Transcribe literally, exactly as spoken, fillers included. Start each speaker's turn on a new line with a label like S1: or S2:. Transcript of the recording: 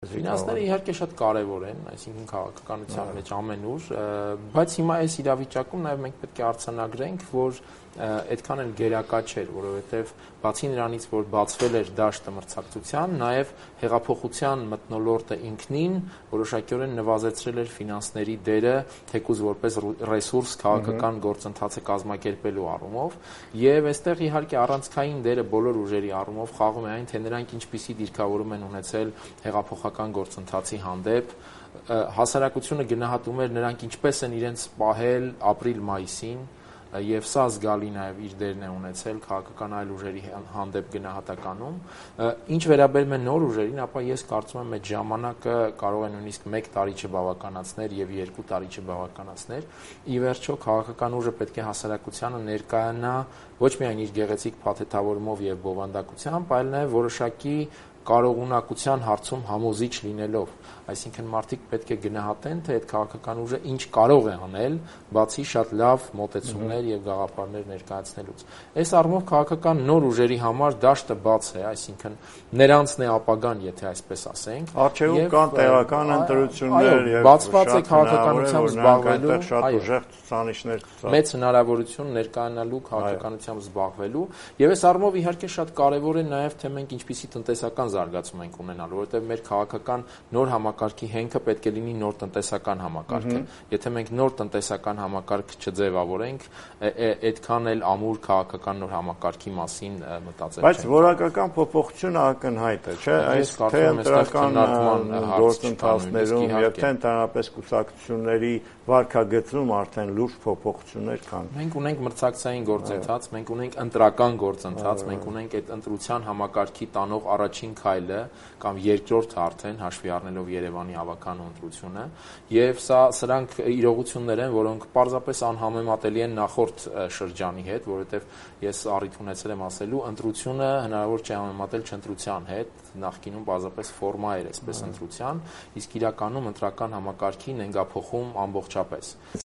S1: Ֆինանսները իհարկե շատ կարևոր են, այսինքն քաղաքականության մեջ ամենուր, բայց հիմա այս իրավիճակում նաև մենք պետք է արձանագրենք, որ այդքան էլ գերակա չէր, որովհետև բացի նրանից, որ բացվել էր դաշտը մրցակցության, նաև հեղափոխության մթնոլորտը ինքնին որոշակիորեն նվազեցրել էր ֆինանսների դերը, թեկուզ որպես ռեսուրս քաղաքական գործընթացը կազմակերպելու առումով, եւ այստեղ իհարկե առանցքային դերը բոլոր ուժերի առումով խաղում է այն, թե նրանք ինչպիսի դիրքավորում են ունեցել հեղափոխական գործընթացի հանդեպ, հասարակությունը գնահատում էր նրանք ինչպես են իրենց պահել ապրիլ-մայիսին, եւ սա զգալի նաեւ իր դերն է ունեցել քաղաքական այլ ուժերի հանդեպ գնահատականում, ինչ վերաբերում է նոր ուժերին, ապա ես կարծում եմ այդ ժամանակը կարող է նույնիսկ մեկ տարի չբավականացներ եւ երկու տարի չբավականացներ, ի վերջո քաղաքական ուժը պետք է հասարակությանը ներկայանա ոչ միայն իր գեղեցիկ փաթեթավորումով եւ բովանդակությամբ, այլ նաեւ որոշակի կարողունակության հարցում համոզիչ լինելով, այսինքն մարդիկ պետք է գնահատեն, թե այդ քաղաքական ուժը ինչ կարող է անել, բացի շատ լավ մոտեցումներ եւ գաղափարներ ներկայացնելուց։ Այս առումով քաղաքական նոր ուժերի համար դաշտը բաց է, այսինքն նրանցն է ապագան, եթե այսպես ասենք։
S2: Արժեվում կան տեղական ընտրություններ
S1: եւ բացված է քաղաքականությամբ զբաղվելու,
S2: շատ ուժեղ ցուցանիշներ,
S1: մեծ հնարավորություն ներկայանալու քաղաքականությամբ զբաղվելու, եւ այս առումով իհարկե շատ կարեւոր է նաեւ թե մենք ինչպիսի տնտեսական զարգացում ենք ունենալու, որովհետև մեր քաղաքական նոր համակարգի հենքը պետք է լինի նոր տնտեսական համակարգը։ Եթե մենք նոր տնտեսական համակարգ չձևավորենք, այդքան էլ ամուր քաղաքական նոր համակարգի մասին մտածել չենք։
S2: Բայց որակական փոփոխությունը ակնհայտ է, չէ՞, այս թե ընտրական գործընթացներում եւ թե ընդհանրապես կուսակցությունների վարքագծում արդեն լուրջ փոփոխություններ կան։
S1: Մենք ունենք մրցակցային գործընթաց, մենք ունենք ընտրական գործընթաց, մենք ունենք այդ ընտրության համակարգի տանող առաջին քայլը կամ երկրորդը արդեն հաշվի առնելով Երևանի ավականու ընտրությունը, եւ սա սրանք իրողություններ են, որոնք պարզապես անհամեմատելի են նախորդ շրջանի հետ, որովհետեւ ես առիթ ունեցել եմ ասելու, ընտրությունը հնարավոր չէ համեմատել չընտրության հետ, նախկինում պարզապես ֆորմա էր այսպես ընտրության, իսկ իրականում ընտրական համակարգին են գափոխում ամբողջապես։